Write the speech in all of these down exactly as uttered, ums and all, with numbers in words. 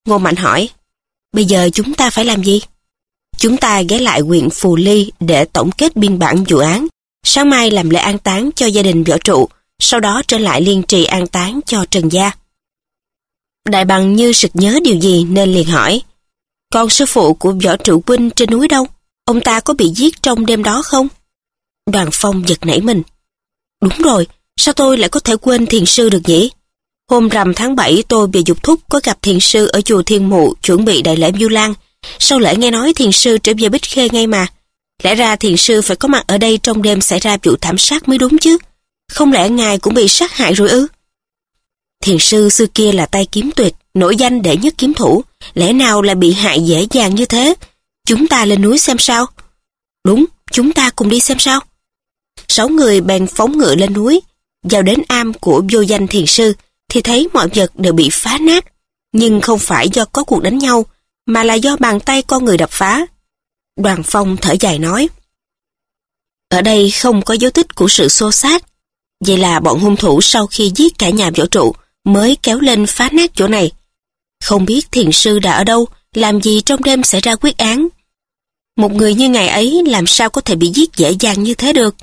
Ngô Mạnh hỏi, bây giờ chúng ta phải làm gì? Chúng ta ghé lại huyện Phù Ly để tổng kết biên bản vụ án. Sáng mai làm lễ an táng cho gia đình Võ Trụ, sau đó trở lại Liên Trì an táng cho Trần gia. Đại Bằng như sực nhớ điều gì nên liền hỏi, còn sư phụ của Võ Trụ huynh trên núi đâu? Ông ta có bị giết trong đêm đó không? Đoàn Phong giật nảy mình. Đúng rồi, sao tôi lại có thể quên thiền sư được nhỉ? Hôm rằm tháng bảy tôi về Dục Thúc có gặp thiền sư ở chùa Thiên Mụ chuẩn bị đại lễ Vu Lan. Sau lễ nghe nói thiền sư trở về Bích Khê ngay mà. Lẽ ra thiền sư phải có mặt ở đây trong đêm xảy ra vụ thảm sát mới đúng chứ. Không lẽ ngài cũng bị sát hại rồi ư? Thiền sư xưa kia là tay kiếm tuyệt, nổi danh đệ nhất kiếm thủ. Lẽ nào lại bị hại dễ dàng như thế? Chúng ta lên núi xem sao? Đúng, chúng ta cùng đi xem sao? Sáu người bèn phóng ngựa lên núi. Vào đến am của vô danh thiền sư thì thấy mọi vật đều bị phá nát. Nhưng không phải do có cuộc đánh nhau, mà là do bàn tay con người đập phá. Đoàn Phong thở dài nói, ở đây không có dấu tích của sự xô xát. Vậy là bọn hung thủ sau khi giết cả nhà Võ Trụ mới kéo lên phá nát chỗ này. Không biết thiền sư đã ở đâu, làm gì trong đêm xảy ra quyết án. Một người như ngài ấy làm sao có thể bị giết dễ dàng như thế được?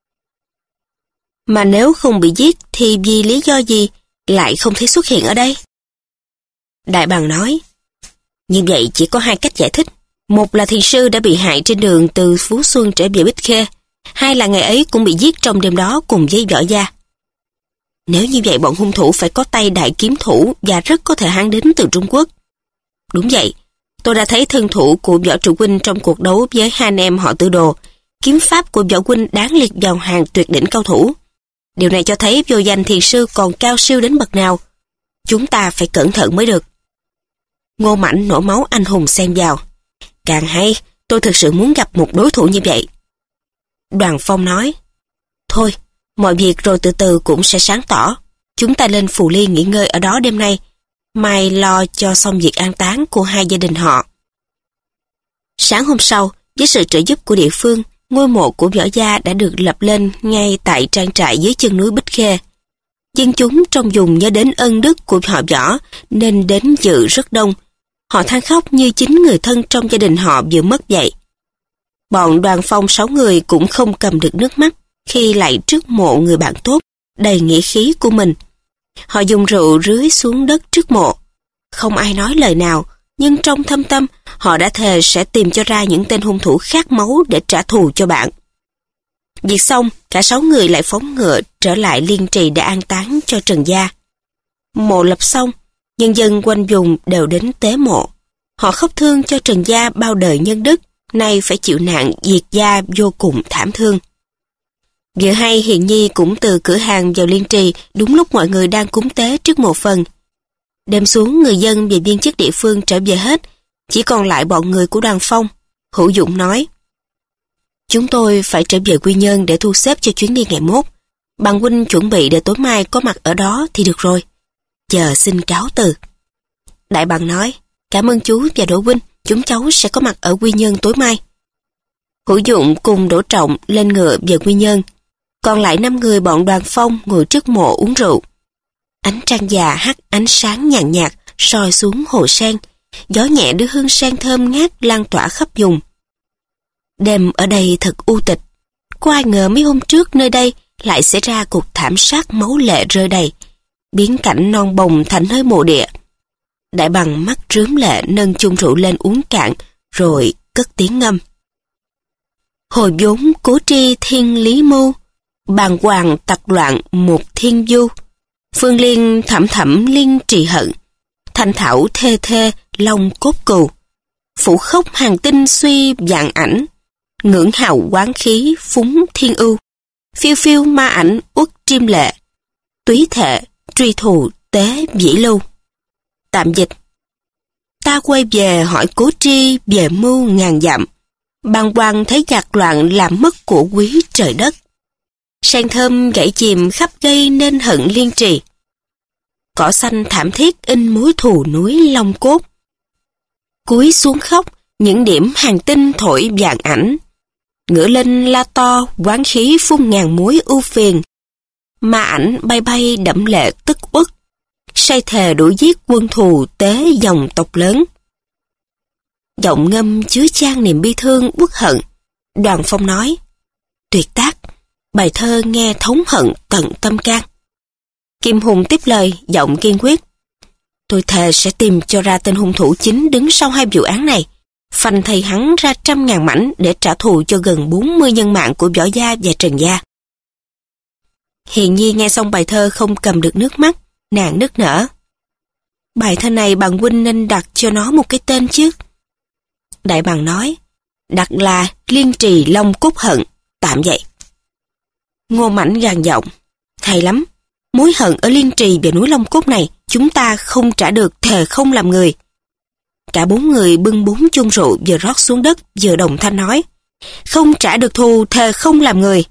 Mà nếu không bị giết thì vì lý do gì lại không thấy xuất hiện ở đây? Đại Bằng nói, như vậy chỉ có hai cách giải thích. Một là thiền sư đã bị hại trên đường từ Phú Xuân trở về Bích Khê. Hai là ngày ấy cũng bị giết trong đêm đó cùng với Võ gia. Nếu như vậy bọn hung thủ phải có tay đại kiếm thủ và rất có thể hắn đến từ Trung Quốc. Đúng vậy, tôi đã thấy thân thủ của Võ Trụ huynh trong cuộc đấu với hai anh em họ Tư Đồ. Kiếm pháp của Võ huynh đáng liệt vào hàng tuyệt đỉnh cao thủ. Điều này cho thấy vô danh thiền sư còn cao siêu đến bậc nào. Chúng ta phải cẩn thận mới được. Ngô Mãnh nổ máu anh hùng xen vào. Càng hay, tôi thực sự muốn gặp một đối thủ như vậy. Đoàn Phong nói, thôi, mọi việc rồi từ từ cũng sẽ sáng tỏ. Chúng ta lên Phù Ly nghỉ ngơi ở đó đêm nay, mai lo cho xong việc an táng của hai gia đình họ. Sáng hôm sau, với sự trợ giúp của địa phương, ngôi mộ của Võ gia đã được lập lên ngay tại trang trại dưới chân núi Bích Khê. Dân chúng trong vùng nhớ đến ân đức của họ Võ nên đến dự rất đông. Họ than khóc như chính người thân trong gia đình họ vừa mất vậy. Bọn Đoàn Phong sáu người cũng không cầm được nước mắt khi lại trước mộ người bạn tốt, đầy nghĩa khí của mình. Họ dùng rượu rưới xuống đất trước mộ. Không ai nói lời nào, nhưng trong thâm tâm, họ đã thề sẽ tìm cho ra những tên hung thủ khát máu để trả thù cho bạn. Việc xong, cả sáu người lại phóng ngựa trở lại Liên Trì để an táng cho Trần gia. Mộ lập xong, nhân dân quanh vùng đều đến tế mộ. Họ khóc thương cho Trần gia bao đời nhân đức, nay phải chịu nạn diệt gia vô cùng thảm thương. Vừa hay Hiền Nhi cũng từ cửa hàng vào Liên Trì đúng lúc mọi người đang cúng tế trước mộ phần. Đêm xuống người dân và viên chức địa phương trở về hết, chỉ còn lại bọn người của Đoàn Phong. Hữu Dụng nói, chúng tôi phải trở về Quy Nhơn để thu xếp cho chuyến đi ngày mốt. Bằng huynh chuẩn bị để tối mai có mặt ở đó thì được rồi. Giờ xin cáo từ. Đại Bằng nói, cảm ơn chú và Đỗ huynh, chúng cháu sẽ có mặt ở Quy Nhơn tối mai. Hữu Dụng cùng Đỗ Trọng lên ngựa về Quy Nhơn. Còn lại năm người bọn Đoàn Phong ngồi trước mộ uống rượu. Ánh trăng già hắt ánh sáng nhàn nhạt soi xuống hồ sen. Gió nhẹ đưa hương sen thơm ngát lan tỏa khắp vùng. Đêm ở đây thật u tịch. Có ai ngờ mấy hôm trước nơi đây lại xảy ra cuộc thảm sát máu lệ rơi đầy, biến cảnh non bồng thành nơi mộ địa. Đại Bằng mắt rướm lệ nâng chung rượu lên uống cạn, rồi cất tiếng ngâm. Hồi vốn cố tri thiên lý mưu, bàng hoàng tặc loạn một thiên du. Phương liên thẩm thẩm liên trì hận, thanh thảo thê thê long cốt cừu. Phủ khốc hàng tinh suy vạn ảnh, ngưỡng hào quán khí phúng thiên ưu. Phiêu phiêu ma ảnh uất triêm lệ, túy thệ truy thù tế vĩ lưu. Tạm dịch. Ta quay về hỏi cố tri về mưu ngàn dặm, bàng hoàng thấy giặc loạn làm mất của quý trời đất. Sen thơm gãy chìm khắp gây nên hận liên trì. Cỏ xanh thảm thiết in mối thù núi long cốt. Cúi xuống khóc những điểm hàng tinh thổi vàng ảnh. Ngửa lên la to quán khí phun ngàn mối ưu phiền. Ma ảnh bay bay đẫm lệ tức uất. say thề đuổi giết quân thù tế dòng tộc lớn. Giọng ngâm chứa chan niềm bi thương uất hận. Đoàn Phong nói, tuyệt tác, bài thơ nghe thống hận tận tâm can. Kim Hùng tiếp lời, giọng kiên quyết, tôi thề sẽ tìm cho ra tên hung thủ chính đứng sau hai vụ án này, phanh thầy hắn ra trăm ngàn mảnh để trả thù cho gần bốn mươi nhân mạng của Võ Gia và Trần Gia. Hiền Nhi nghe xong bài thơ không cầm được nước mắt, nàng nức nở. Bài thơ này bằng huynh nên đặt cho nó một cái tên chứ. Đại bằng nói, đặt là Liên Trì Long Cốt Hận, tạm vậy. Ngô Mãnh gàn giọng, hay lắm, mối hận ở Liên Trì về núi Long Cốt này chúng ta không trả được, thề không làm người. Cả bốn người bưng bốn chung rượu vừa rót xuống đất vừa đồng thanh nói, không trả được thù, thề không làm người.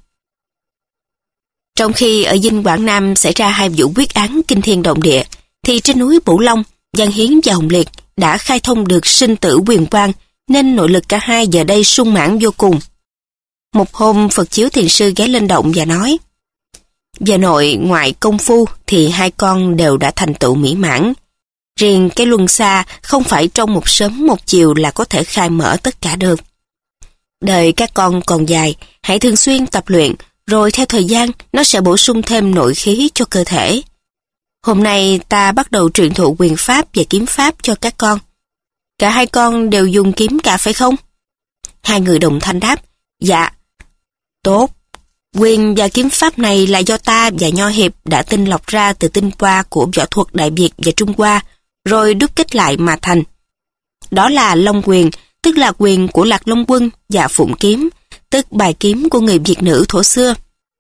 Trong khi ở Dinh Quảng Nam xảy ra hai vụ quyết án kinh thiên động địa, thì trên núi Bửu Long, Giang Hiến và Hồng Liệt đã khai thông được sinh tử quyền quan, nên nội lực cả hai giờ đây sung mãn vô cùng. Một hôm Phật Chiếu Thiền Sư ghé lên động và nói, về nội ngoại công phu thì hai con đều đã thành tựu mỹ mãn. Riêng cái luân xa không phải trong một sớm một chiều là có thể khai mở tất cả được. Đời các con còn dài, hãy thường xuyên tập luyện, rồi theo thời gian nó sẽ bổ sung thêm nội khí cho cơ thể. Hôm nay ta bắt đầu truyền thụ quyền pháp và kiếm pháp cho các con. Cả hai con đều dùng kiếm cả phải không? Hai người đồng thanh đáp, dạ. Tốt, quyền và kiếm pháp này là do ta và Nho Hiệp đã tinh lọc ra từ tinh hoa của võ thuật Đại Việt và Trung Hoa, rồi đúc kết lại mà thành. Đó là Long quyền, tức là quyền của Lạc Long Quân, và Phụng kiếm, tức bài kiếm của người Việt nữ thổ xưa.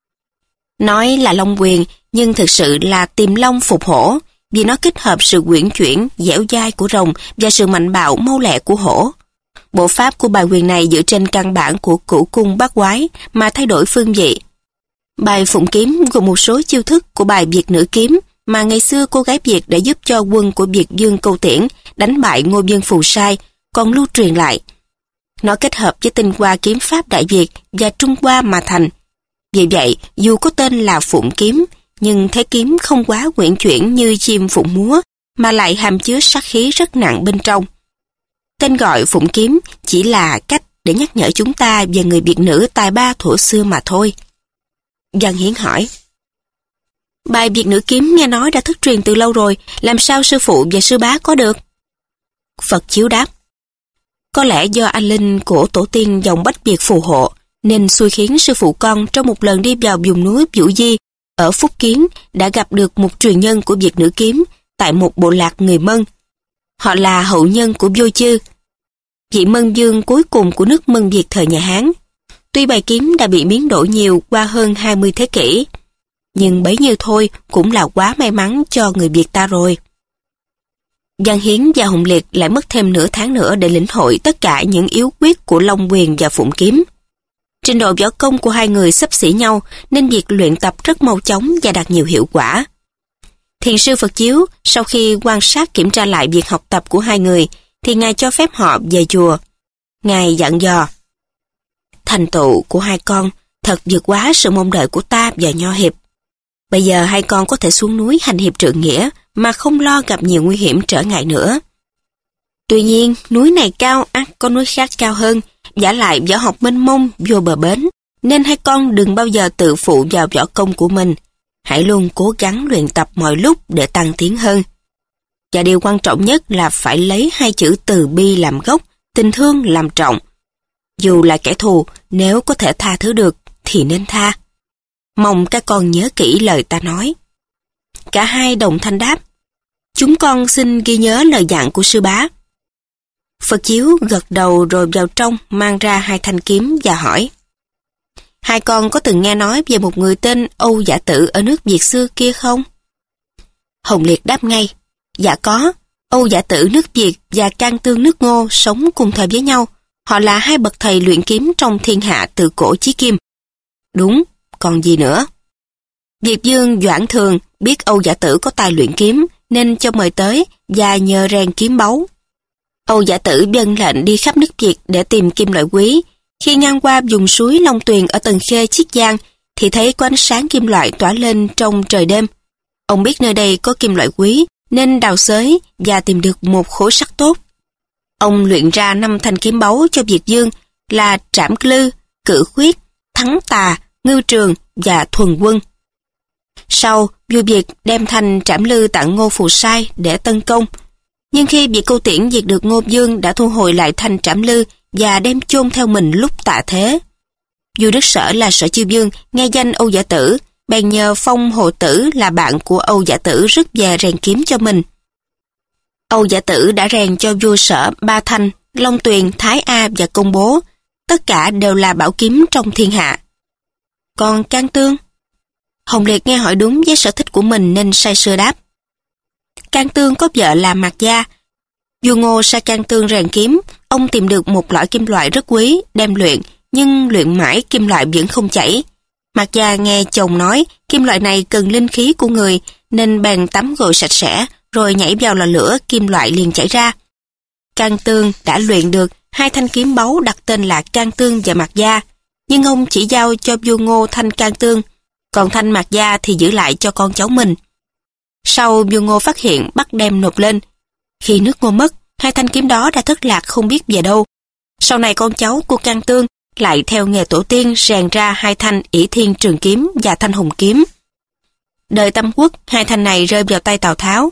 Nói là Long quyền, nhưng thực sự là tìm long phục hổ, vì nó kết hợp sự uyển chuyển, dẻo dai của rồng và sự mạnh bạo mau lẹ của hổ. Bộ pháp của bài quyền này dựa trên căn bản của cửu cung bát quái mà thay đổi phương vị. Bài Phụng kiếm gồm một số chiêu thức của bài Việt nữ kiếm mà ngày xưa cô gái Việt đã giúp cho quân của Việt Dương Câu Tiễn đánh bại Ngô Dương Phù Sai, còn lưu truyền lại. Nó kết hợp với tinh hoa kiếm pháp Đại Việt và Trung Hoa mà thành. Vì vậy, dù có tên là Phụng kiếm, nhưng thế kiếm không quá uyển chuyển như chim phụng múa, mà lại hàm chứa sát khí rất nặng bên trong. Tên gọi Phụng kiếm chỉ là cách để nhắc nhở chúng ta về người Việt nữ tài ba thuở xưa mà thôi. Giang Hiến hỏi, bài Việt nữ kiếm nghe nói đã thất truyền từ lâu rồi, làm sao sư phụ và sư bá có được? Phật Chiếu đáp, có lẽ do anh linh của tổ tiên dòng Bách Việt phù hộ, nên xui khiến sư phụ con trong một lần đi vào vùng núi Vũ Di ở Phúc Kiến đã gặp được một truyền nhân của Việt nữ kiếm tại một bộ lạc người Mân. Họ là hậu nhân của Vô Chư, vị Mân Dương cuối cùng của nước Mân Việt thời nhà Hán. Tuy bài kiếm đã bị biến đổi nhiều qua hơn hai mươi thế kỷ, nhưng bấy nhiêu thôi cũng là quá may mắn cho người Việt ta rồi. Giang Hiến và Hồng Liệt lại mất thêm nửa tháng nữa để lĩnh hội tất cả những yếu quyết của Long quyền và Phụng kiếm. Trình độ võ công của hai người xấp xỉ nhau nên việc luyện tập rất mau chóng và đạt nhiều hiệu quả. Thiền sư Phật Chiếu sau khi quan sát kiểm tra lại việc học tập của hai người thì Ngài cho phép họ về chùa. Ngài dặn dò, thành tựu của hai con thật vượt quá sự mong đợi của ta và Nho Hiệp. Bây giờ hai con có thể xuống núi hành hiệp trượng nghĩa mà không lo gặp nhiều nguy hiểm trở ngại nữa. Tuy nhiên, núi này cao ắt có núi khác cao hơn, giả lại võ học mênh mông vô bờ bến, nên hai con đừng bao giờ tự phụ vào võ công của mình. Hãy luôn cố gắng luyện tập mọi lúc để tăng tiến hơn. Và điều quan trọng nhất là phải lấy hai chữ từ bi làm gốc, tình thương làm trọng. Dù là kẻ thù, nếu có thể tha thứ được thì nên tha. Mong các con nhớ kỹ lời ta nói. Cả hai đồng thanh đáp, chúng con xin ghi nhớ lời dặn của sư bá. Phật Chiếu gật đầu rồi vào trong mang ra hai thanh kiếm và hỏi, hai con có từng nghe nói về một người tên Âu Giả Tự ở nước Việt xưa kia không? Hồng Liệt đáp ngay, dạ có, Âu Giả Tự nước Việt và Can Tương nước Ngô sống cùng thời với nhau. Họ là hai bậc thầy luyện kiếm trong thiên hạ từ cổ chí kim. Đúng, còn gì nữa? Việt Dương Doãn Thường biết Âu Giả Tử có tài luyện kiếm nên cho mời tới và nhờ rèn kiếm báu. Âu Giả Tử vâng lệnh đi khắp nước Việt để tìm kim loại quý. Khi ngang qua vùng suối Long Tuyền ở Tần Khê, Chiết Giang thì thấy có ánh sáng kim loại tỏa lên trong trời đêm. Ông biết nơi đây có kim loại quý nên đào xới và tìm được một khối sắt tốt. Ông luyện ra năm thanh kiếm báu cho Việt Dương là Trảm Lư, Cử Khuyết, Thắng Tà, Ngưu Trường và Thuần Quân. Sau, vua Việt đem thanh Trảm Lư tặng Ngô Phù Sai để tấn công. Nhưng khi Việt Câu Tiễn diệt được Ngô Dương đã thu hồi lại thanh Trảm Lư và đem chôn theo mình lúc tạ thế. Vua Đức Sở là Sở Chiêu Dương nghe danh Âu Giả Tử, bèn nhờ Phong Hồ Tử là bạn của Âu Giả Tử rước về rèn kiếm cho mình. Âu Giả Tử đã rèn cho vua Sở ba thanh, Long Tuyền, Thái A và Công Bố, tất cả đều là bảo kiếm trong thiên hạ. Còn Can Tương? Hồng Liệt nghe hỏi đúng với sở thích của mình nên say sưa đáp. Can Tương có vợ là Mạc Gia. Vua Ngô sai Can Tương rèn kiếm, ông tìm được một loại kim loại rất quý, đem luyện, nhưng luyện mãi kim loại vẫn không chảy. Mạc Gia nghe chồng nói kim loại này cần linh khí của người, nên bèn tắm gội sạch sẽ, rồi nhảy vào lò lửa, kim loại liền chảy ra. Can Tương đã luyện được hai thanh kiếm báu đặt tên là Can Tương và Mạc Gia, nhưng ông chỉ giao cho vua Ngô thanh Can Tương, còn thanh Mạc Gia thì giữ lại cho con cháu mình. Sau vua Ngô phát hiện bắt đem nộp lên. Khi nước Ngô mất, hai thanh kiếm đó đã thất lạc không biết về đâu. Sau này con cháu của Can Tương lại theo nghề tổ tiên rèn ra hai thanh Ỷ Thiên Trường Kiếm và thanh Hùng Kiếm. Đời Tam Quốc, hai thanh này rơi vào tay Tào Tháo.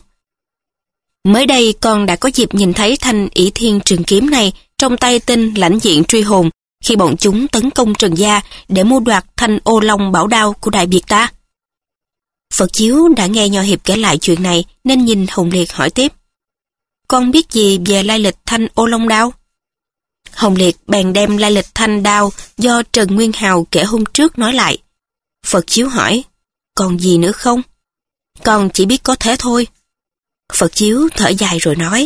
Mới đây con đã có dịp nhìn thấy thanh Ỷ Thiên Trường Kiếm này trong tay tên lãnh diện truy hồn khi bọn chúng tấn công Trần Gia để mua đoạt thanh Ô Long bảo đao của Đại Việt ta. Phật Chiếu đã nghe Nho Hiệp kể lại chuyện này nên nhìn Hồng Liệt hỏi tiếp. Con biết gì về lai lịch thanh Ô Long đao? Hồng Liệt bèn đem lai lịch thanh đao do Trần Nguyên Hào kể hôm trước nói lại. Phật Chiếu hỏi, còn gì nữa không? Con chỉ biết có thế thôi. Phật Chiếu thở dài rồi nói.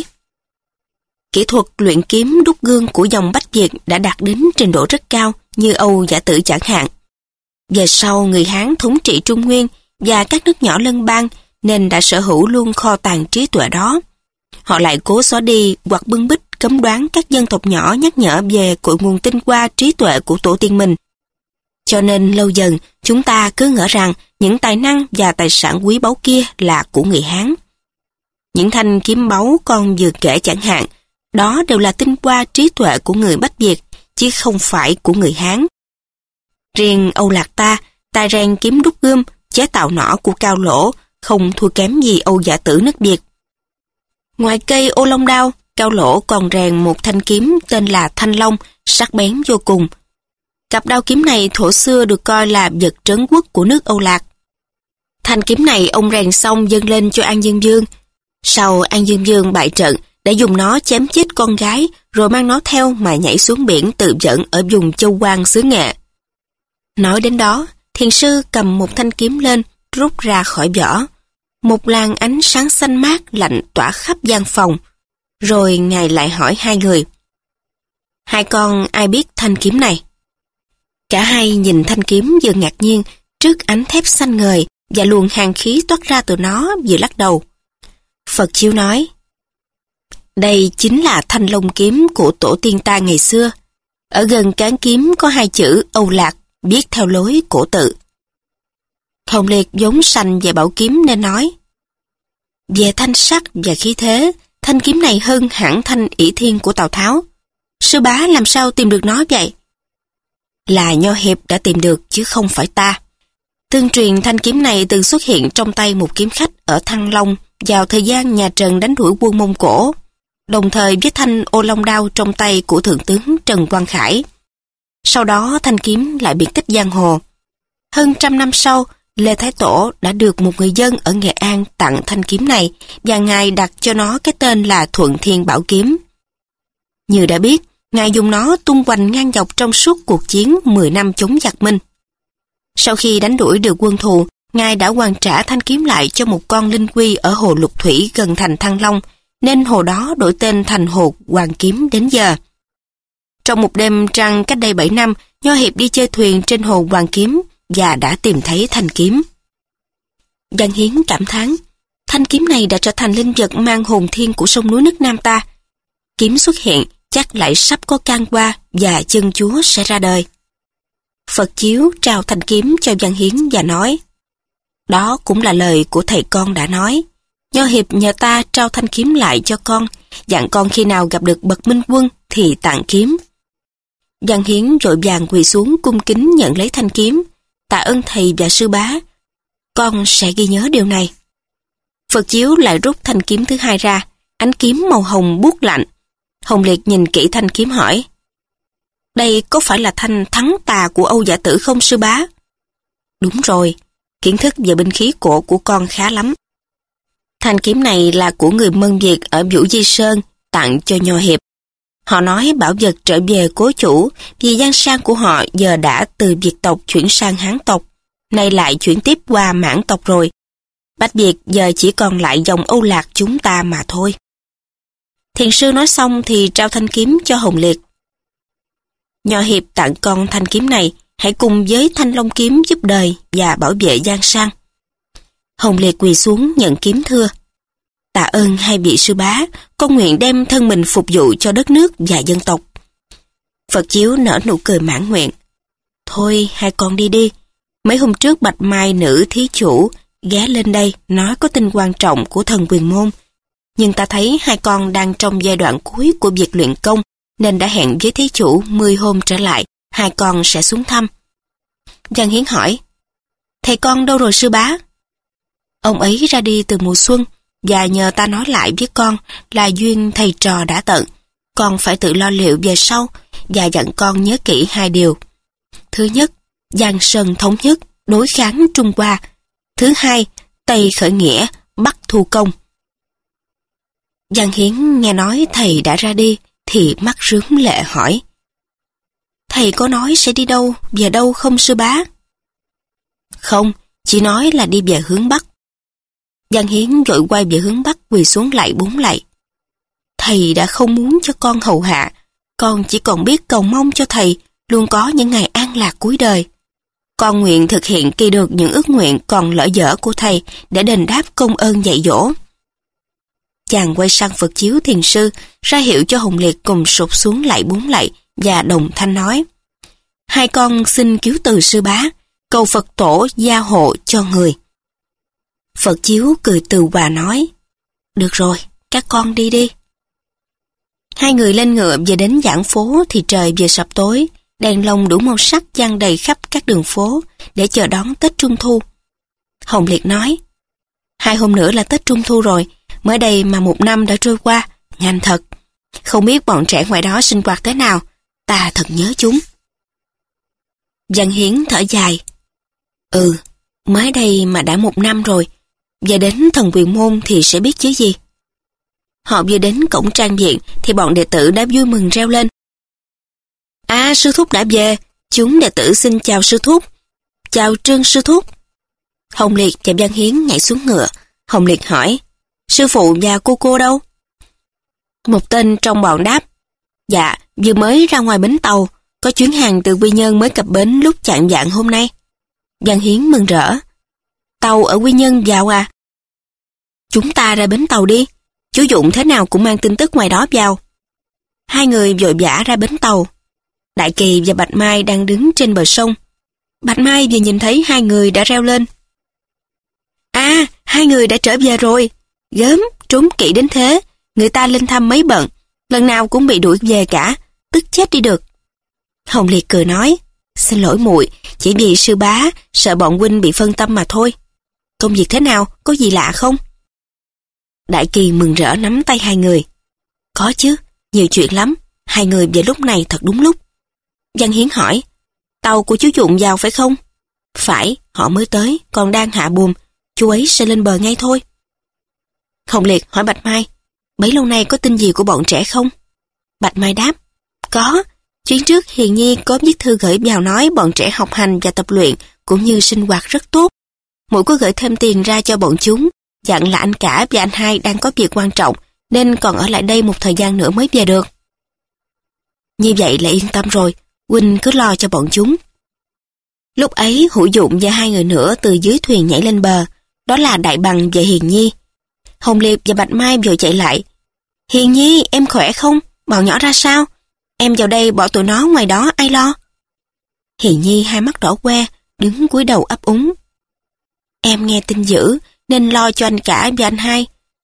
Kỹ thuật luyện kiếm đúc gương của dòng Bách Việt đã đạt đến trình độ rất cao như Âu Giả Tử chẳng hạn. Về sau người Hán thống trị Trung Nguyên và các nước nhỏ lân bang nên đã sở hữu luôn kho tàng trí tuệ đó. Họ lại cố xóa đi hoặc bưng bít cấm đoán các dân tộc nhỏ nhắc nhở về cội nguồn tinh hoa trí tuệ của tổ tiên mình. Cho nên lâu dần chúng ta cứ ngỡ rằng những tài năng và tài sản quý báu kia là của người Hán. Những thanh kiếm báu con vừa kể chẳng hạn, đó đều là tinh hoa trí tuệ của người Bách Việt, chứ không phải của người Hán. Riêng Âu Lạc ta, tài rèn kiếm đúc gươm, chế tạo nỏ của Cao Lỗ, không thua kém gì Âu Giả Tử nước Việt. Ngoài cây Ô Long đao, Cao Lỗ còn rèn một thanh kiếm tên là Thanh Long, sắc bén vô cùng. Cặp đao kiếm này thuở xưa được coi là vật trấn quốc của nước Âu Lạc. Thanh kiếm này ông rèn xong dâng lên cho An Dương Vương. Sau An Dương Vương bại trận, đã dùng nó chém chết con gái, rồi mang nó theo mà nhảy xuống biển tự vẫn ở vùng Châu Quang xứ Nghệ. Nói đến đó, thiền sư cầm một thanh kiếm lên, rút ra khỏi vỏ. Một làn ánh sáng xanh mát lạnh tỏa khắp gian phòng. Rồi ngài lại hỏi hai người. Hai con ai biết thanh kiếm này? Cả hai nhìn thanh kiếm vừa ngạc nhiên trước ánh thép xanh ngời và luồng hàn khí toát ra từ nó, vừa lắc đầu. Phật Chiếu nói, đây chính là thanh long kiếm của tổ tiên ta ngày xưa. Ở gần cán kiếm có hai chữ Âu Lạc, viết theo lối cổ tự. Hồng Liệt vốn sành về bảo kiếm nên nói, về thanh sắc và khí thế, thanh kiếm này hơn hẳn thanh Ỷ Thiên của Tào Tháo. Sư bá làm sao tìm được nó vậy? Là Nho Hiệp đã tìm được chứ không phải ta. Tương truyền thanh kiếm này từng xuất hiện trong tay một kiếm khách ở Thăng Long vào thời gian nhà Trần đánh đuổi quân Mông Cổ, đồng thời với thanh Ô Long đao trong tay của Thượng tướng Trần Quang Khải. Sau đó thanh kiếm lại biệt tích giang hồ. Hơn trăm năm sau, Lê Thái Tổ đã được một người dân ở Nghệ An tặng thanh kiếm này và ngài đặt cho nó cái tên là Thuận Thiên Bảo Kiếm. Như đã biết, ngài dùng nó tung hoành ngang dọc trong suốt cuộc chiến mười năm chống giặc Minh. Sau khi đánh đuổi được quân thù, ngài đã hoàn trả thanh kiếm lại cho một con linh quy ở hồ Lục Thủy gần thành Thăng Long, nên hồ đó đổi tên thành hồ Hoàng Kiếm đến giờ. Trong một đêm trăng cách đây bảy năm, Nho Hiệp đi chơi thuyền trên hồ Hoàng Kiếm và đã tìm thấy thanh kiếm. Văn Hiến cảm thán, thanh kiếm này đã trở thành linh vật mang hồn thiên của sông núi nước Nam ta. Kiếm xuất hiện, chắc lại sắp có can qua và chân chúa sẽ ra đời. Phật Chiếu trao thanh kiếm cho Văn Hiến và nói, đó cũng là lời của thầy con đã nói. Nho Hiệp nhờ ta trao thanh kiếm lại cho con, dặn con khi nào gặp được bậc minh quân thì tặng kiếm. Giang Hiến vội vàng quỳ xuống cung kính nhận lấy thanh kiếm. Tạ ơn thầy và sư bá, con sẽ ghi nhớ điều này. Phật Chiếu lại rút thanh kiếm thứ hai ra, ánh kiếm màu hồng buốt lạnh. Hồng Liệt nhìn kỹ thanh kiếm hỏi, đây có phải là thanh thắng tà của Âu Giả Tử không sư bá? Đúng rồi, kiến thức về binh khí cổ của con khá lắm. Thanh kiếm này là của người Mân Việt ở Vũ Di Sơn tặng cho Nho Hiệp. Họ nói bảo vật trở về cố chủ vì gian sang của họ giờ đã từ Việt tộc chuyển sang Hán tộc, nay lại chuyển tiếp qua Mãn tộc rồi. Bách Việt giờ chỉ còn lại dòng Âu Lạc chúng ta mà thôi. Thiền sư nói xong thì trao thanh kiếm cho Hồng Liệt. Nho Hiệp tặng con thanh kiếm này, hãy cùng với thanh long kiếm giúp đời và bảo vệ giang sang. Hồng Liệt quỳ xuống nhận kiếm thưa. Tạ ơn hai vị sư bá, con nguyện đem thân mình phục vụ cho đất nước và dân tộc. Phật Chiếu nở nụ cười mãn nguyện. Thôi hai con đi đi. Mấy hôm trước Bạch Mai nữ thí chủ ghé lên đây nói có tin quan trọng của thần Quyền Môn. Nhưng ta thấy hai con đang trong giai đoạn cuối của việc luyện công, nên đã hẹn với thí chủ mười hôm trở lại, hai con sẽ xuống thăm. Giang Hiến hỏi, thầy con đâu rồi sư bá? Ông ấy ra đi từ mùa xuân, và nhờ ta nói lại với con là duyên thầy trò đã tận. Con phải tự lo liệu về sau, và dặn con nhớ kỹ hai điều. Thứ nhất, Giang Sơn thống nhất, đối kháng Trung Hoa. Thứ hai, Tây khởi nghĩa, Bắc thu công. Giang Hiến nghe nói thầy đã ra đi, thì mắt rướm lệ hỏi, thầy có nói sẽ đi đâu, về đâu không sư bá? Không, chỉ nói là đi về hướng Bắc. Giang Hiến vội quay về hướng Bắc quỳ xuống lạy bốn lạy. Thầy đã không muốn cho con hầu hạ, con chỉ còn biết cầu mong cho thầy luôn có những ngày an lạc cuối đời. Con nguyện thực hiện kỳ được những ước nguyện còn lỡ dở của thầy để đền đáp công ơn dạy dỗ. Chàng quay sang Phật Chiếu thiền sư, ra hiệu cho Hồng Liệt cùng sụp xuống lạy bốn lạy và đồng thanh nói, hai con xin cứu từ sư bá, cầu Phật tổ gia hộ cho người. Phật Chiếu cười từ hòa nói, được rồi, các con đi đi. Hai người lên ngựa về đến giảng phố thì trời vừa sập tối, đèn lồng đủ màu sắc dang đầy khắp các đường phố để chờ đón Tết Trung Thu. Hồng Liệt nói, hai hôm nữa là Tết Trung Thu rồi, mới đây mà một năm đã trôi qua, nhanh thật. Không biết bọn trẻ ngoài đó sinh hoạt thế nào, ta thật nhớ chúng. Giang Hiến thở dài, ừ, mới đây mà đã một năm rồi, về đến thần Quyền Môn thì sẽ biết chứ gì. Họ vừa đến cổng trang viện thì bọn đệ tử đã vui mừng reo lên. À, sư thúc đã về, chúng đệ tử xin chào sư thúc. Chào Trương sư thúc. Hồng Liệt và Giang Hiến nhảy xuống ngựa. Hồng Liệt hỏi, sư phụ và cô cô đâu? Một tên trong bọn đáp, dạ, vừa mới ra ngoài bến tàu, có chuyến hàng từ Quy Nhơn mới cập bến lúc chạng vạng hôm nay. Giang Hiến mừng rỡ, tàu ở Quy Nhơn vào à? Chúng ta ra bến tàu đi, chú Dụng thế nào cũng mang tin tức ngoài đó vào. Hai người vội vã ra bến tàu. Đại Kỳ và Bạch Mai đang đứng trên bờ sông. Bạch Mai vừa nhìn thấy hai người đã reo lên. À, hai người đã trở về rồi. Gớm, trốn kỹ đến thế. Người ta lên thăm mấy bận, lần nào cũng bị đuổi về cả, tức chết đi được. Hồng Liệt cười nói, xin lỗi muội, chỉ vì sư bá sợ bọn huynh bị phân tâm mà thôi. Công việc thế nào, có gì lạ không? Đại Kỳ mừng rỡ nắm tay hai người. Có chứ, nhiều chuyện lắm, hai người về lúc này thật đúng lúc. Giang Hiến hỏi, tàu của chú Dụng vào phải không? Phải, họ mới tới, còn đang hạ buồm, chú ấy sẽ lên bờ ngay thôi. Hồng Liệt hỏi Bạch Mai, bấy lâu nay có tin gì của bọn trẻ không? Bạch Mai đáp, có, chuyến trước Hiền Nhi có viết thư gửi vào nói bọn trẻ học hành và tập luyện cũng như sinh hoạt rất tốt. Muội có gửi thêm tiền ra cho bọn chúng, dặn là anh cả và anh hai đang có việc quan trọng nên còn ở lại đây một thời gian nữa mới về được. Như vậy là yên tâm rồi, huynh cứ lo cho bọn chúng. Lúc ấy Hữu Dụng và hai người nữa từ dưới thuyền nhảy lên bờ, đó là Đại Bằng và Hiền Nhi. Hồng Liệt và Bạch Mai vội chạy lại. Hiền Nhi, em khỏe không? Bọn nhỏ ra sao? Em vào đây bỏ tụi nó ngoài đó ai lo? Hiền Nhi hai mắt đỏ que, đứng cúi đầu ấp úng. Em nghe tin dữ nên lo cho anh cả và anh hai,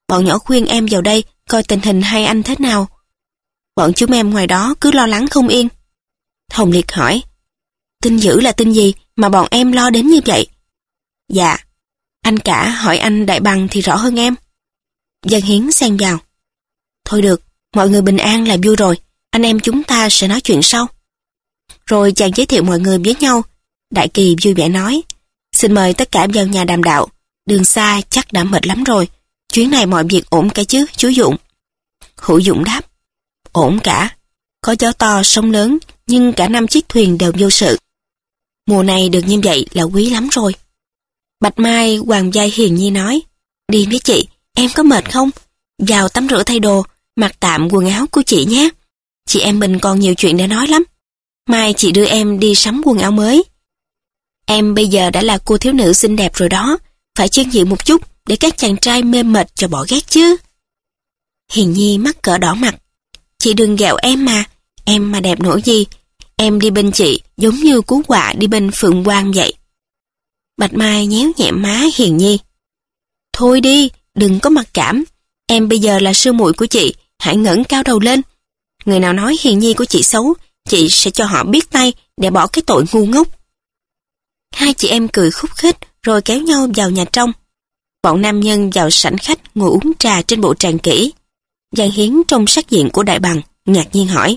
Bọn nhỏ khuyên em vào đây coi tình hình hai anh thế nào. Bọn chúng em ngoài đó cứ lo lắng không yên. Hồng Liệt hỏi, tin dữ là tin gì mà bọn em lo đến như vậy? Dạ, anh cả hỏi anh Đại Bằng thì rõ hơn em. Giang Hiến xen vào. Thôi được, mọi người bình an là vui rồi, anh em chúng ta sẽ nói chuyện sau. Rồi chàng giới thiệu mọi người với nhau. Đại Kỳ vui vẻ nói, xin mời tất cả vào nhà đàm đạo, đường xa chắc đã mệt lắm rồi, chuyến này mọi việc ổn cả chứ, chú Dụng? Hữu Dụng đáp, ổn cả, có gió to, sóng lớn, nhưng cả năm chiếc thuyền đều vô sự. Mùa này được như vậy là quý lắm rồi. Bạch Mai Hoàng vai hiền nhi nói, đi với chị, em có mệt không? Vào tắm rửa thay đồ, mặc tạm quần áo của chị nhé. Chị em mình còn nhiều chuyện để nói lắm. Mai chị đưa em đi sắm quần áo mới. Em bây giờ đã là cô thiếu nữ xinh đẹp rồi đó, phải chuyên diện một chút để các chàng trai mê mệt cho bỏ ghét chứ. Hiền nhi mắc cỡ đỏ mặt. Chị đừng ghẹo em mà, em mà đẹp nổi gì. Em đi bên chị giống như cú quạ đi bên phượng quang vậy. Bạch Mai nhéo nhẹ má Hiền nhi. Thôi đi, đừng có mặc cảm. Em bây giờ là sư muội của chị, hãy ngẩng cao đầu lên. Người nào nói Hiền nhi của chị xấu, chị sẽ cho họ biết tay để bỏ cái tội ngu ngốc. Hai chị em cười khúc khích rồi kéo nhau vào nhà trong. Bọn nam nhân vào sảnh khách ngồi uống trà trên bộ tràng kỹ. Giang Hiến trong sắc diện của Đại Bằng ngạc nhiên hỏi,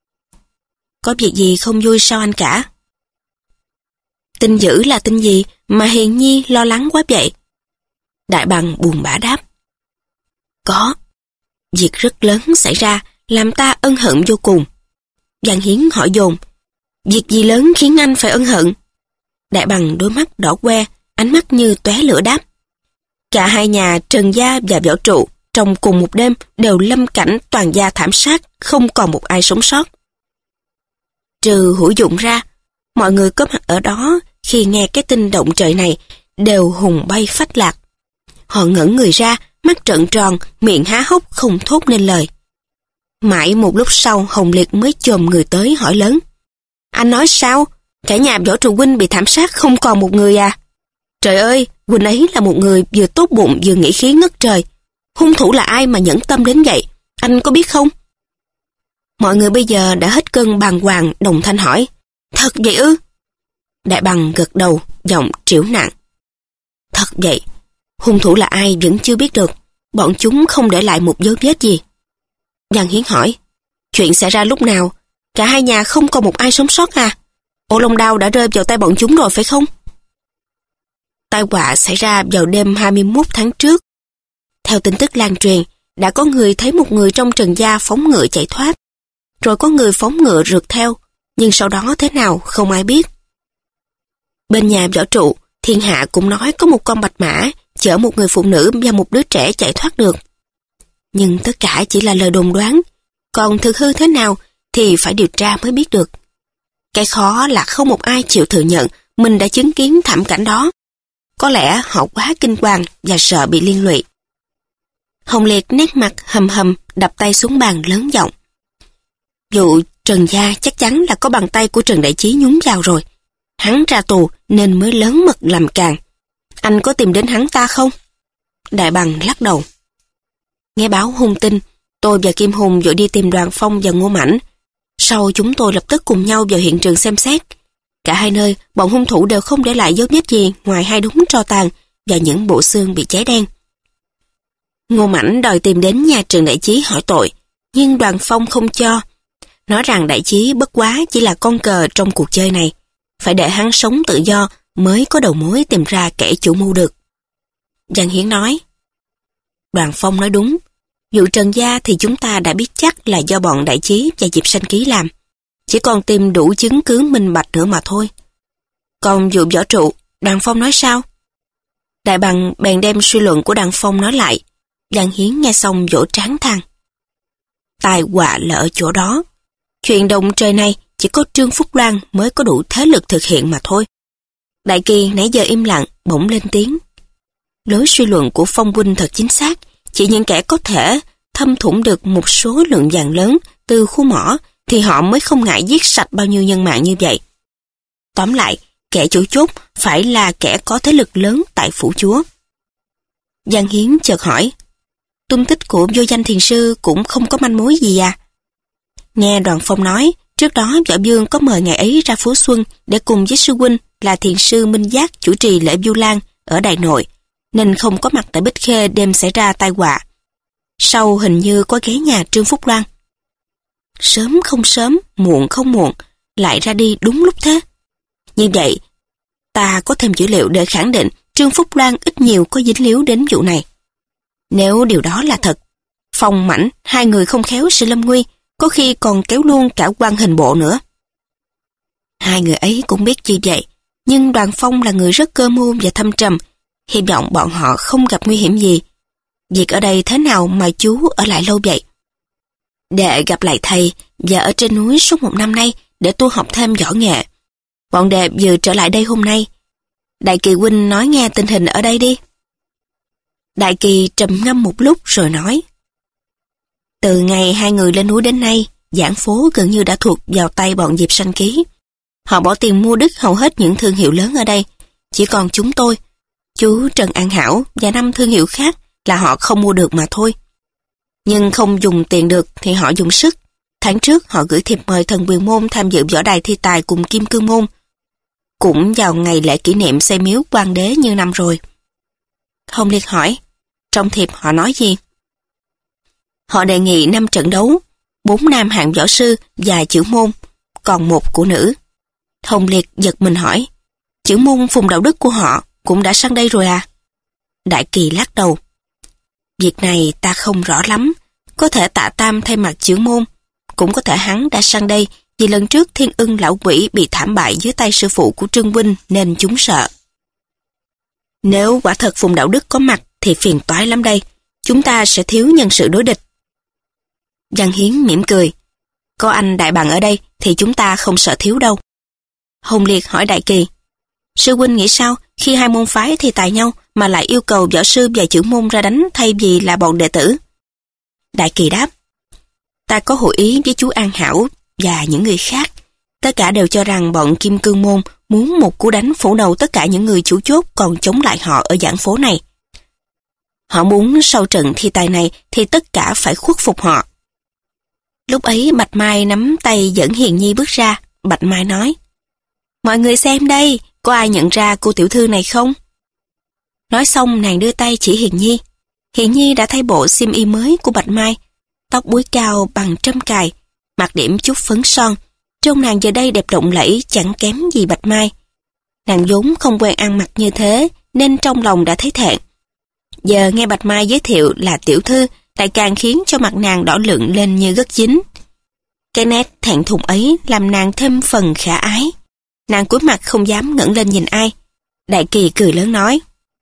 có việc gì không vui sao anh cả? Tin dữ là tin gì mà Hiền nhi lo lắng quá vậy? Đại Bằng buồn bã đáp, có, việc rất lớn xảy ra làm ta ân hận vô cùng. Giang Hiến hỏi dồn, việc gì lớn khiến anh phải ân hận? Đại Bằng đôi mắt đỏ que, ánh mắt như tóe lửa đáp, cả hai nhà Trần Gia và Võ Trụ trong cùng một đêm đều lâm cảnh toàn gia thảm sát, không còn một ai sống sót. Trừ Hữu Dụng ra, mọi người có mặt ở đó khi nghe cái tin động trời này đều hùng bay phách lạc. Họ ngẩn người ra, mắt trợn tròn, miệng há hốc không thốt nên lời. Mãi một lúc sau Hồng Liệt mới chồm người tới hỏi lớn, anh nói sao? Cả nhà Võ Trụ huynh bị thảm sát không còn một người à? Trời ơi, huynh ấy là một người vừa tốt bụng vừa nghĩ khí ngất trời. Hung thủ là ai mà nhẫn tâm đến vậy? Anh có biết không? Mọi người bây giờ đã hết cơn bàng hoàng, đồng thanh hỏi, thật vậy ư? Đại Bằng gật đầu, giọng trĩu nặng. Thật vậy, hung thủ là ai vẫn chưa biết được, bọn chúng không để lại một dấu vết gì. Giang Hiến hỏi, chuyện xảy ra lúc nào? Cả hai nhà không còn một ai sống sót à? Ô Long Đao đã rơi vào tay bọn chúng rồi phải không? Tai họa xảy ra vào đêm hai mươi mốt tháng trước. Theo tin tức lan truyền, đã có người thấy một người trong Trần Gia phóng ngựa chạy thoát. Rồi có người phóng ngựa rượt theo, nhưng sau đó thế nào không ai biết. Bên nhà Võ Trụ, thiên hạ cũng nói có một con bạch mã chở một người phụ nữ và một đứa trẻ chạy thoát được. Nhưng tất cả chỉ là lời đồn đoán, còn thực hư thế nào thì phải điều tra mới biết được. Cái khó là không một ai chịu thừa nhận mình đã chứng kiến thảm cảnh đó. Có lẽ họ quá kinh hoàng và sợ bị liên lụy. Hồng Liệt nét mặt hầm hầm đập tay xuống bàn lớn giọng. Vụ Trần Gia chắc chắn là có bàn tay của Trần Đại Chí nhúng vào rồi. Hắn ra tù nên mới lớn mật làm càng. Anh có tìm đến hắn ta không? Đại Bằng lắc đầu. Nghe báo hung tin, tôi và Kim Hùng vội đi tìm Đoàn Phong và Ngô Mãnh. Sau chúng tôi lập tức cùng nhau vào hiện trường xem xét. Cả hai nơi, bọn hung thủ đều không để lại dấu vết gì ngoài hai đống tro tàn và những bộ xương bị cháy đen. Ngô Mãnh đòi tìm đến nhà Trần Đại Chí hỏi tội, nhưng Đoàn Phong không cho. Nói rằng Đại Chí bất quá chỉ là con cờ trong cuộc chơi này. Phải để hắn sống tự do mới có đầu mối tìm ra kẻ chủ mưu được. Giang Hiến nói, Đoàn Phong nói đúng. Vụ Trần Gia thì chúng ta đã biết chắc là do bọn Đại Chí và Diệp Sanh Ký làm. Chỉ còn tìm đủ chứng cứ minh bạch nữa mà thôi. Còn vụ Võ Trụ, Đoàn Phong nói sao? Đại Bằng bèn đem suy luận của Đoàn Phong nói lại. Giang Hiến nghe xong vỗ trán than. Tai họa là ở chỗ đó. Chuyện động trời này chỉ có Trương Phúc Loan mới có đủ thế lực thực hiện mà thôi. Đại Kỳ nãy giờ im lặng, bỗng lên tiếng. Lối suy luận của Phong huynh thật chính xác. Chỉ những kẻ có thể thâm thủng được một số lượng vàng lớn từ khu mỏ thì họ mới không ngại giết sạch bao nhiêu nhân mạng như vậy. Tóm lại, kẻ chủ chốt phải là kẻ có thế lực lớn tại phủ chúa. Giang Hiến chợt hỏi, tung tích của vô danh thiền sư cũng không có manh mối gì à? Nghe Đoàn Phong nói, trước đó Võ Dương có mời ngày ấy ra phố Xuân để cùng với sư huynh là thiền sư Minh Giác chủ trì lễ Vu Lan ở Đại Nội, nên không có mặt tại Bích Khê đêm xảy ra tai họa. Sau hình như có ghé nhà Trương Phúc Loan. Sớm không sớm, muộn không muộn, lại ra đi đúng lúc thế. Như vậy, ta có thêm dữ liệu để khẳng định Trương Phúc Loan ít nhiều có dính líu đến vụ này. Nếu điều đó là thật, Phong Mãnh, hai người không khéo sự lâm nguy, có khi còn kéo luôn cả quan hình bộ nữa. Hai người ấy cũng biết như vậy, nhưng Đoàn Phong là người rất cơ mưu và thâm trầm, hy vọng bọn họ không gặp nguy hiểm gì. Việc ở đây thế nào mà chú ở lại lâu vậy? Đệ gặp lại thầy và ở trên núi suốt một năm nay để tu học thêm võ nghệ. Bọn đệ vừa trở lại đây hôm nay. Đại Kỳ huynh nói nghe tình hình ở đây đi. Đại Kỳ trầm ngâm một lúc rồi nói. Từ ngày hai người lên núi đến nay, giảng phố gần như đã thuộc vào tay bọn Diệp Sanh Ký. Họ bỏ tiền mua đứt hầu hết những thương hiệu lớn ở đây. Chỉ còn chúng tôi, chú Trần An Hảo và năm thương hiệu khác là họ không mua được mà thôi. Nhưng không dùng tiền được thì họ dùng sức. Tháng trước họ gửi thiệp mời Thần Quyền Môn tham dự võ đài thi tài cùng Kim Cương Môn. Cũng vào ngày lễ kỷ niệm xây miếu Quan Đế như năm rồi. Hồng Liệt hỏi, trong thiệp họ nói gì? Họ đề nghị năm trận đấu, bốn nam hạng võ sư và chữ môn, còn một của nữ. Hồng Liệt giật mình hỏi, chữ môn Phùng Đạo Đức của họ cũng đã sang đây rồi à? Đại Kỳ lắc đầu. Việc này ta không rõ lắm, có thể Tạ Tam thay mặt chữ môn, cũng có thể hắn đã sang đây vì lần trước Thiên Ưng lão quỷ bị thảm bại dưới tay sư phụ của Trương huynh nên chúng sợ. Nếu quả thật Phùng Đạo Đức có mặt thì phiền toái lắm đây, chúng ta sẽ thiếu nhân sự đối địch. Văn Hiến mỉm cười, có anh Đại Bằng ở đây thì chúng ta không sợ thiếu đâu. Hồng Liệt hỏi Đại Kỳ, sư huynh nghĩ sao khi hai môn phái thi tài nhau mà lại yêu cầu võ sư và chữ môn ra đánh thay vì là bọn đệ tử? Đại Kỳ đáp, ta có hội ý với chú An Hảo và những người khác. Tất cả đều cho rằng bọn Kim Cương Môn muốn một cú đánh phủ đầu tất cả những người chủ chốt còn chống lại họ ở giảng phố này. Họ muốn sau trận thi tài này thì tất cả phải khuất phục họ. Lúc ấy Bạch Mai nắm tay dẫn Hiền Nhi bước ra. Bạch Mai nói, mọi người xem đây, có ai nhận ra cô tiểu thư này không? Nói xong nàng đưa tay chỉ Hiền Nhi. Hiền Nhi đã thay bộ xiêm y mới của Bạch Mai, tóc búi cao bằng trâm cài, mặc điểm chút phấn son. Trông nàng giờ đây đẹp lộng lẫy chẳng kém gì Bạch Mai. Nàng vốn không quen ăn mặc như thế nên trong lòng đã thấy thẹn. Giờ nghe Bạch Mai giới thiệu là tiểu thư lại càng khiến cho mặt nàng đỏ lựng lên như gất dính. Cái nét thẹn thùng ấy làm nàng thêm phần khả ái. Nàng cúi mặt không dám ngẩng lên nhìn ai. Đại Kỳ cười lớn nói,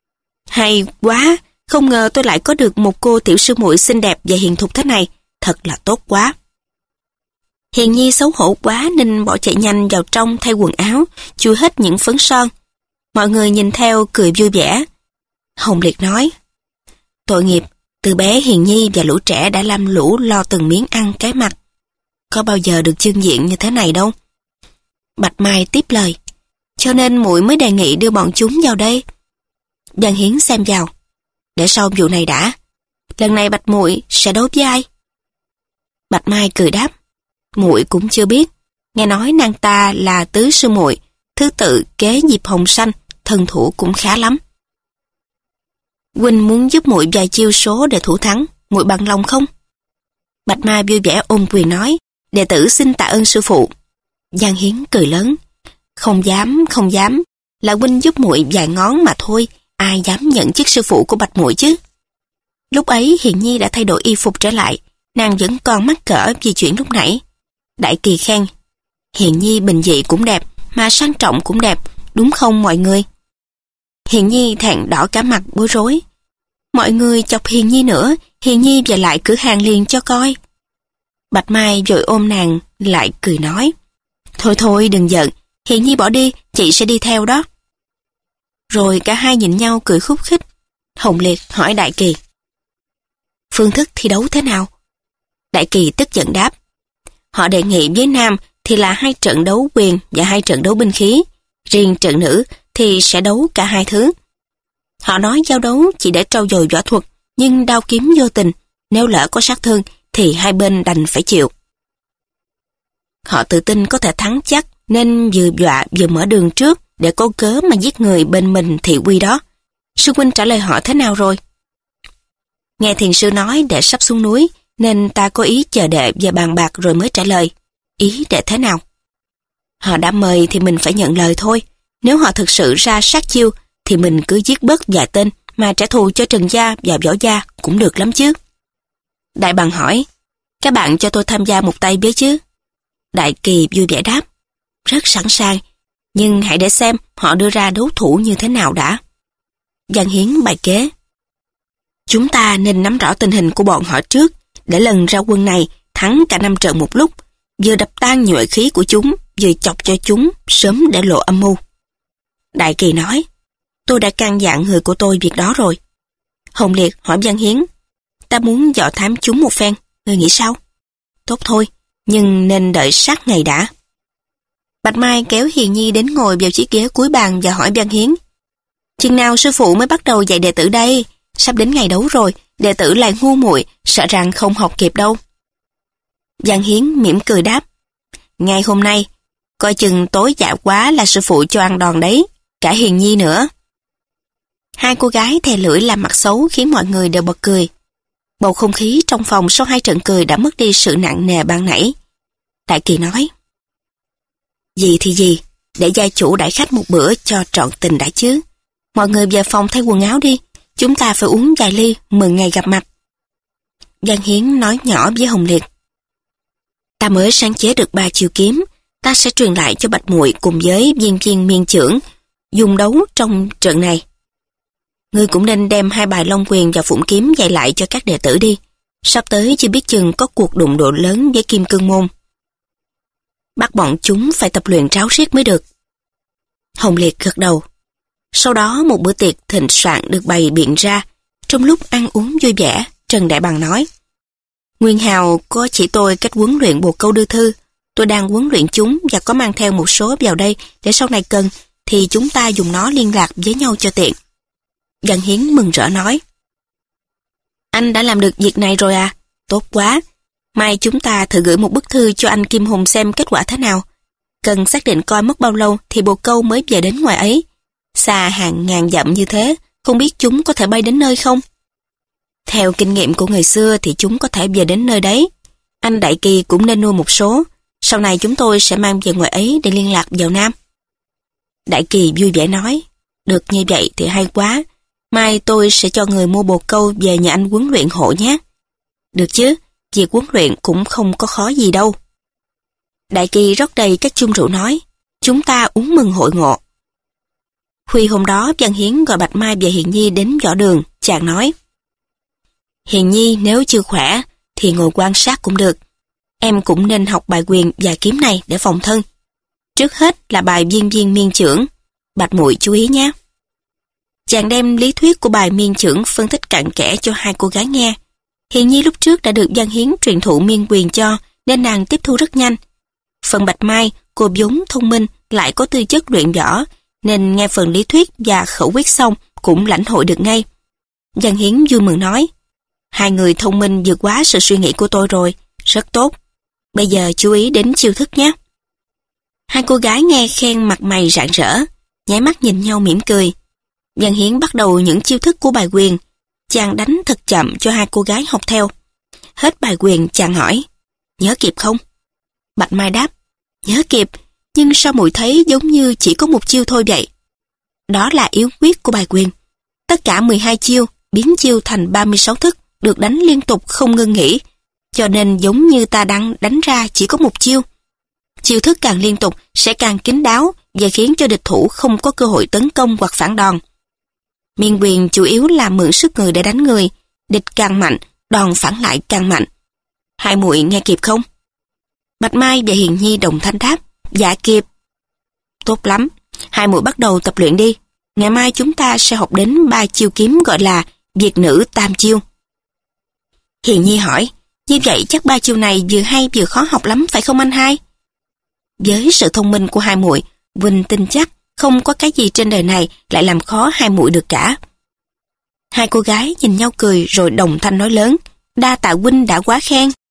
hay quá, không ngờ tôi lại có được một cô tiểu sư muội xinh đẹp và hiền thục thế này, thật là tốt quá. Hiền Nhi xấu hổ quá nên bỏ chạy nhanh vào trong thay quần áo, chui hết những phấn son. Mọi người nhìn theo cười vui vẻ. Hồng Liệt nói, tội nghiệp, từ bé Hiền Nhi và lũ trẻ đã lam lũ lo từng miếng ăn cái mặt. Có bao giờ được trưng diện như thế này đâu. Bạch Mai tiếp lời, cho nên muội mới đề nghị đưa bọn chúng vào đây. Văn Hiến xem vào, để sau vụ này đã. Lần này Bạch muội sẽ đấu với ai? Bạch Mai cười đáp, muội cũng chưa biết. Nghe nói nàng ta là tứ sư muội, thứ tự kế Diệp Hồng Xanh, thần thủ cũng khá lắm. Huynh muốn giúp muội vài chiêu số để thủ thắng, muội bằng lòng không? Bạch Mai vui vẻ ôm quyền nói, đệ tử xin tạ ơn sư phụ. Giang Hiến cười lớn, không dám, không dám, là huynh giúp muội vài ngón mà thôi, ai dám nhận chức sư phụ của Bạch muội chứ? Lúc ấy Hiền Nhi đã thay đổi y phục trở lại, nàng vẫn còn mắc cỡ vì chuyện lúc nãy. Đại Kỳ khen, Hiền Nhi bình dị cũng đẹp, mà sang trọng cũng đẹp, đúng không mọi người? Hiền Nhi thẹn đỏ cả mặt bối rối. Mọi người chọc Hiền Nhi nữa, Hiền Nhi về lại cửa hàng liền cho coi. Bạch Mai vội ôm nàng lại cười nói, thôi thôi đừng giận, Hiền Nhi bỏ đi, chị sẽ đi theo đó. Rồi cả hai nhìn nhau cười khúc khích. Hồng Liệt hỏi Đại Kỳ, phương thức thi đấu thế nào? Đại Kỳ tức giận đáp, họ đề nghị với nam thì là hai trận đấu quyền và hai trận đấu binh khí, riêng trận nữ thì sẽ đấu cả hai thứ. Họ nói giao đấu chỉ để trau dồi võ thuật, nhưng đao kiếm vô tình, nếu lỡ có sát thương thì hai bên đành phải chịu. Họ tự tin có thể thắng chắc nên vừa dọa vừa mở đường trước để có cớ mà giết người bên mình thị uy đó. Sư huynh trả lời họ thế nào rồi? Nghe thiền sư nói để sắp xuống núi nên ta có ý chờ đệ và bàn bạc rồi mới trả lời. Ý đệ thế nào? Họ đã mời thì mình phải nhận lời thôi. Nếu họ thực sự ra sát chiêu thì mình cứ giết bớt vài tên mà trả thù cho Trần gia và Võ gia cũng được lắm chứ. Đại bằng hỏi, các bạn cho tôi tham gia một tay với chứ? Đại Kỳ vui vẻ đáp, rất sẵn sàng, nhưng hãy để xem họ đưa ra đấu thủ như thế nào đã. Giang Hiến bày kế. Chúng ta nên nắm rõ tình hình của bọn họ trước, để lần ra quân này thắng cả năm trận một lúc, vừa đập tan nhuệ khí của chúng, vừa chọc cho chúng sớm để lộ âm mưu. Đại Kỳ nói, tôi đã căn dặn người của tôi việc đó rồi. Hồng Liệt hỏi Giang Hiến, ta muốn dò thám chúng một phen, ngươi nghĩ sao? Tốt thôi, nhưng nên đợi sát ngày đã. Bạch Mai kéo Hiền Nhi đến ngồi vào chiếc ghế cuối bàn và hỏi Giang Hiến, chừng nào sư phụ mới bắt đầu dạy đệ tử đây? Sắp đến ngày đấu rồi, đệ tử lại ngu muội, sợ rằng không học kịp đâu. Giang Hiến mỉm cười đáp, ngày hôm nay, coi chừng tối dạ quá là sư phụ cho ăn đòn đấy, cả Hiền Nhi nữa. Hai cô gái thè lưỡi làm mặt xấu khiến mọi người đều bật cười. Bầu không khí trong phòng sau hai trận cười đã mất đi sự nặng nề ban nãy. Đại Kỳ nói, gì thì gì, để gia chủ đãi khách một bữa cho trọn tình đã chứ. Mọi người về phòng thay quần áo đi, chúng ta phải uống vài ly mừng ngày gặp mặt. Giang Hiến nói nhỏ với Hồng Liệt, ta mới sáng chế được ba chiêu kiếm, ta sẽ truyền lại cho Bạch Muội cùng với viên viên miên trưởng dùng đấu trong trận này. Ngươi cũng nên đem hai bài Long Quyền và Phụng Kiếm dạy lại cho các đệ tử đi. Sắp tới chưa biết chừng có cuộc đụng độ lớn với Kim Cương Môn. Bắt bọn chúng phải tập luyện ráo riết mới được. Hồng Liệt gật đầu. Sau đó một bữa tiệc thịnh soạn được bày biện ra. Trong lúc ăn uống vui vẻ, Trần Đại Bằng nói, Nguyên Hào có chỉ tôi cách huấn luyện bồ câu đưa thư. Tôi đang huấn luyện chúng và có mang theo một số vào đây để sau này cần thì chúng ta dùng nó liên lạc với nhau cho tiện. Giang Hiến mừng rỡ nói, anh đã làm được việc này rồi à? Tốt quá. Mai chúng ta thử gửi một bức thư cho anh Kim Hùng xem kết quả thế nào. Cần xác định coi mất bao lâu thì bồ câu mới về đến ngoài ấy. Xa hàng ngàn dặm như thế, không biết chúng có thể bay đến nơi không? Theo kinh nghiệm của người xưa thì chúng có thể về đến nơi đấy. Anh Đại Kỳ cũng nên nuôi một số. Sau này chúng tôi sẽ mang về ngoài ấy để liên lạc vào Nam. Đại Kỳ vui vẻ nói, được như vậy thì hay quá. Mai tôi sẽ cho người mua bồ câu về nhà anh huấn luyện hộ nhé. Được chứ, việc huấn luyện cũng không có khó gì đâu. Đại Kỳ rót đầy các chung rượu nói, chúng ta uống mừng hội ngộ. Khuya hôm đó, Giang Hiến gọi Bạch Mai và Hiền Nhi đến võ đường, chàng nói, Hiền Nhi nếu chưa khỏe thì ngồi quan sát cũng được. Em cũng nên học bài quyền và kiếm này để phòng thân. Trước hết là bài viên viên miên trưởng. Bạch muội chú ý nhé. Chàng đem lý thuyết của bài miên trưởng phân tích cặn kẽ cho hai cô gái nghe. Hiền Nhi lúc trước đã được Giang Hiến truyền thụ miên quyền cho nên nàng tiếp thu rất nhanh. Phần Bạch Mai, cô vốn thông minh lại có tư chất luyện võ nên nghe phần lý thuyết và khẩu quyết xong cũng lãnh hội được ngay. Giang Hiến vui mừng nói, hai người thông minh vượt quá sự suy nghĩ của tôi rồi, rất tốt. Bây giờ chú ý đến chiêu thức nhé. Hai cô gái nghe khen mặt mày rạng rỡ, nháy mắt nhìn nhau mỉm cười. Giang Hiến bắt đầu những chiêu thức của bài quyền. Chàng đánh thật chậm cho hai cô gái học theo. Hết bài quyền chàng hỏi, nhớ kịp không? Bạch Mai đáp, nhớ kịp, nhưng sao muội thấy giống như chỉ có một chiêu thôi vậy? Đó là yếu quyết của bài quyền. Tất cả mười hai chiêu biến chiêu thành ba mươi sáu thức, được đánh liên tục không ngưng nghỉ, cho nên giống như ta đang đánh ra chỉ có một chiêu. Chiêu thức càng liên tục sẽ càng kín đáo và khiến cho địch thủ không có cơ hội tấn công hoặc phản đòn. Miên quyền chủ yếu là mượn sức người để đánh người, địch càng mạnh, đòn phản lại càng mạnh. Hai muội nghe kịp không? Bạch Mai và Hiền Nhi đồng thanh đáp, dạ kịp. Tốt lắm, hai muội bắt đầu tập luyện đi. Ngày mai chúng ta sẽ học đến ba chiêu kiếm gọi là Việt nữ tam chiêu. Hiền Nhi hỏi, như vậy chắc ba chiêu này vừa hay vừa khó học lắm phải không anh hai? Với sự thông minh của hai muội, Vinh tin chắc không có cái gì trên đời này lại làm khó hai muội được cả. Hai cô gái nhìn nhau cười rồi đồng thanh nói lớn, đa tạ huynh đã quá khen.